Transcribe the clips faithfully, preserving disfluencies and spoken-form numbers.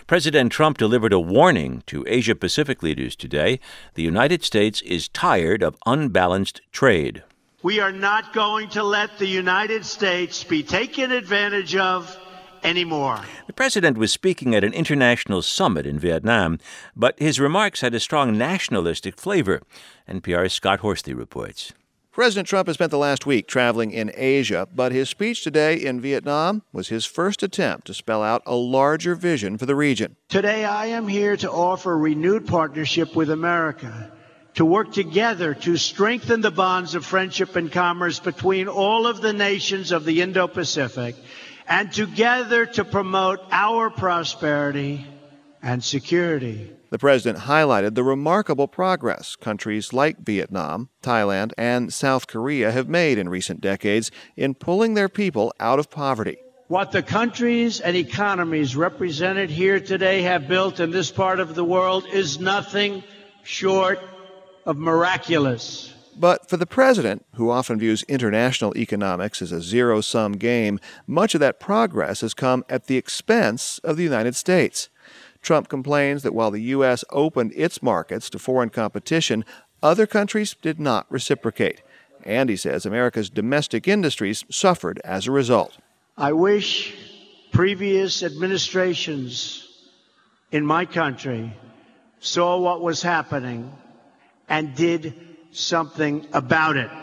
President Trump delivered a warning to Asia-Pacific leaders today. The United States is tired of unbalanced trade. We are not going to let the United States be taken advantage of anymore. The president was speaking at an international summit in Vietnam, but his remarks had a strong nationalistic flavor. N P R's Scott Horsley reports. President Trump has spent the last week traveling in Asia, but his speech today in Vietnam was his first attempt to spell out a larger vision for the region. Today, I am here to offer renewed partnership with America, to work together to strengthen the bonds of friendship and commerce between all of the nations of the Indo-Pacific, and together to promote our prosperity and security. The president highlighted the remarkable progress countries like Vietnam, Thailand, and South Korea have made in recent decades in pulling their people out of poverty. What the countries and economies represented here today have built in this part of the world is nothing short of miraculous. But for the president, who often views international economics as a zero-sum game, much of that progress has come at the expense of the United States. Trump complains that while the U S opened its markets to foreign competition, other countries did not reciprocate. And he says America's domestic industries suffered as a result. I wish previous administrations in my country saw what was happening and did something about it.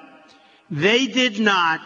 They did not,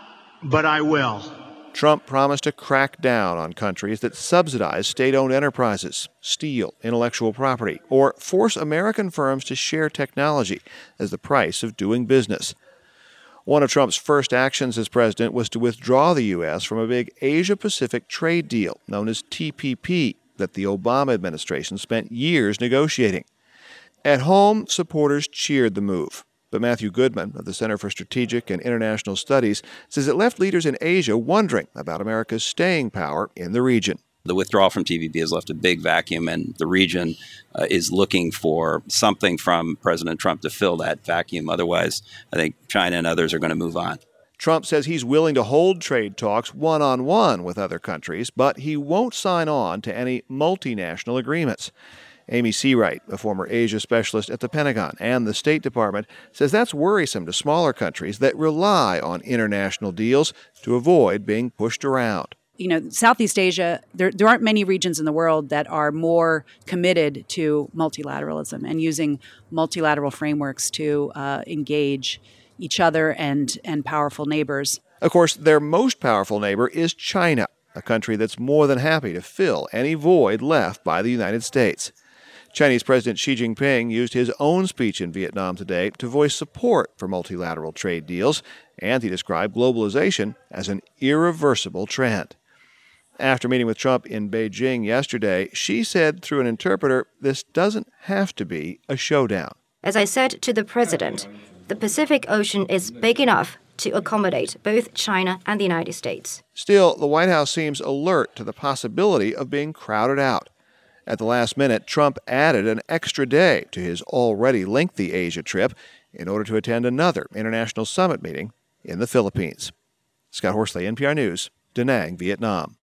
but I will. Trump promised to crack down on countries that subsidize state-owned enterprises, steal intellectual property, or force American firms to share technology as the price of doing business. One of Trump's first actions as president was to withdraw the U S from a big Asia-Pacific trade deal known as T P P that the Obama administration spent years negotiating. At home, supporters cheered the move. But Matthew Goodman of the Center for Strategic and International Studies says it left leaders in Asia wondering about America's staying power in the region. The withdrawal from T P P has left a big vacuum, and the region uh, is looking for something from President Trump to fill that vacuum. Otherwise, I think China and others are going to move on. Trump says he's willing to hold trade talks one-on-one with other countries, but he won't sign on to any multinational agreements. Amy Seawright, a former Asia specialist at the Pentagon and the State Department, says that's worrisome to smaller countries that rely on international deals to avoid being pushed around. You know, Southeast Asia, there, there aren't many regions in the world that are more committed to multilateralism and using multilateral frameworks to uh, engage each other and, and powerful neighbors. Of course, their most powerful neighbor is China, a country that's more than happy to fill any void left by the United States. Chinese President Xi Jinping used his own speech in Vietnam today to voice support for multilateral trade deals, and he described globalization as an irreversible trend. After meeting with Trump in Beijing yesterday, Xi said through an interpreter, this doesn't have to be a showdown. As I said to the president, the Pacific Ocean is big enough to accommodate both China and the United States. Still, the White House seems alert to the possibility of being crowded out. At the last minute, Trump added an extra day to his already lengthy Asia trip in order to attend another international summit meeting in the Philippines. Scott Horsley, N P R News, Da Nang, Vietnam.